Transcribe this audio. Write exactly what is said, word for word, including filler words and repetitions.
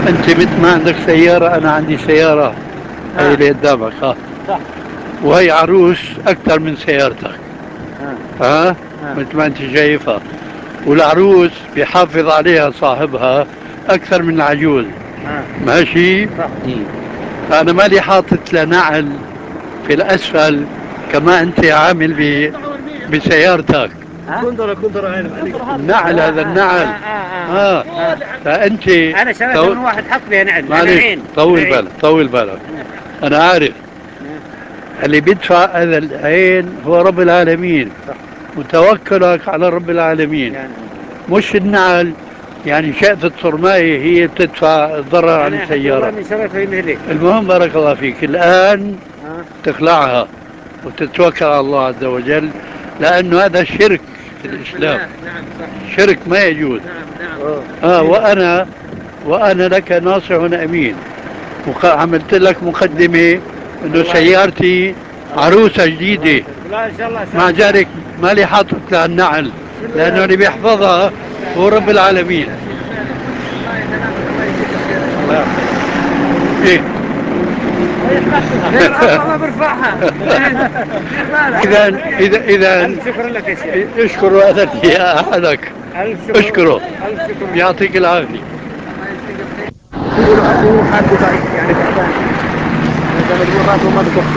انت مثل ما عندك سيارة انا عندي سيارة، هي اللي قدامك ها، صح. وهي عروس اكثر من سيارتك. ها. ها ها. مثل ما انت شايفها، والعروس بيحافظ عليها صاحبها اكثر من العجوز. ها. ماشي. صح. انا مالي حاطط لنعل في الاسفل كما انت عامل ب... بسيارتك. كندرة كندرة عين النعل هذا النعل. اه فانت انا شريت تو... من واحد حط لي نعل. انا معلش عين. طول بالك طول بالك. انا عارف اللي بيدفع هذا العين هو رب العالمين. صح. وتوكلك على رب العالمين يعني مش النعل. يعني شقفة الصرماية هي بتدفع الضرر عن انا السيارة. من شريتها لك. المهم بارك الله فيك الآن ها. تخلعها وتتوكل على الله عز وجل، لأنه هذا شرك في الإسلام. نعم صح. شرك ما يجوز. نعم نعم. آه وأنا وأنا لك ناصح أمين، وعملت لك مقدمة أنه سيارتي عروسة جديدة. لا ان شاء الله مع ذلك ما لي حاطط لها النعل، لأنه اللي بيحفظها هو رب العالمين. الله يعطيك. إيه ما برفعها. إذا إذا إذا الف شكر لك يا شيخ. اشكر والدك يا أحدك. الف شكر. اشكره. الف شكر. يعطيك العافية. هو حد ضعيف يعني تعبان. زي ما تقول راسه ما بكفي.